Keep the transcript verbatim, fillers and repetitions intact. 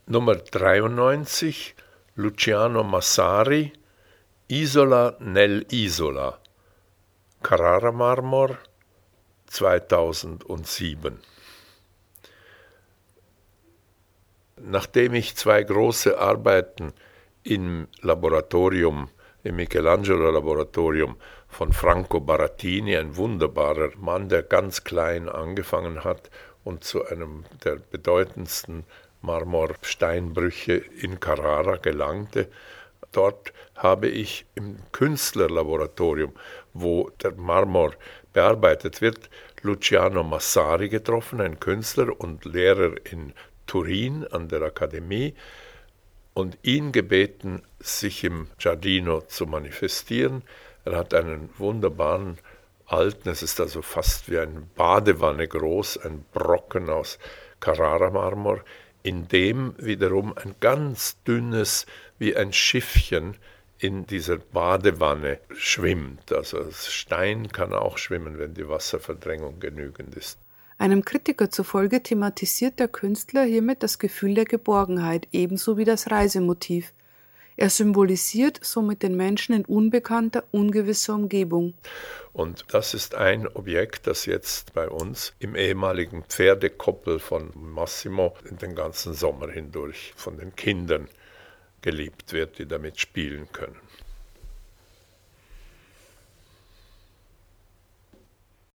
Nummer dreiundneunzig, Luciano Massari, Isola nell'Isola, Carrara-Marmor, zweitausendsieben. Nachdem ich zwei große Arbeiten im Laboratorium, im Michelangelo-Laboratorium von Franco Barattini, ein wunderbarer Mann, der ganz klein angefangen hat und zu einem der bedeutendsten Marmorsteinbrüche in Carrara gelangte. Dort habe ich im Künstlerlaboratorium, wo der Marmor bearbeitet wird, Luciano Massari getroffen, ein Künstler und Lehrer in Turin an der Akademie, und ihn gebeten, sich im Giardino zu manifestieren. Er hat einen wunderbaren alten, es ist also fast wie eine Badewanne groß, ein Brocken aus Carrara-Marmor, in dem wiederum ein ganz dünnes, wie ein Schiffchen in dieser Badewanne schwimmt. Also das Stein kann auch schwimmen, wenn die Wasserverdrängung genügend ist. Einem Kritiker zufolge thematisiert der Künstler hiermit das Gefühl der Geborgenheit, ebenso wie das Reisemotiv. Er symbolisiert somit den Menschen in unbekannter, ungewisser Umgebung. Und das ist ein Objekt, das jetzt bei uns im ehemaligen Pferdekoppel von Massimo den ganzen Sommer hindurch von den Kindern geliebt wird, die damit spielen können.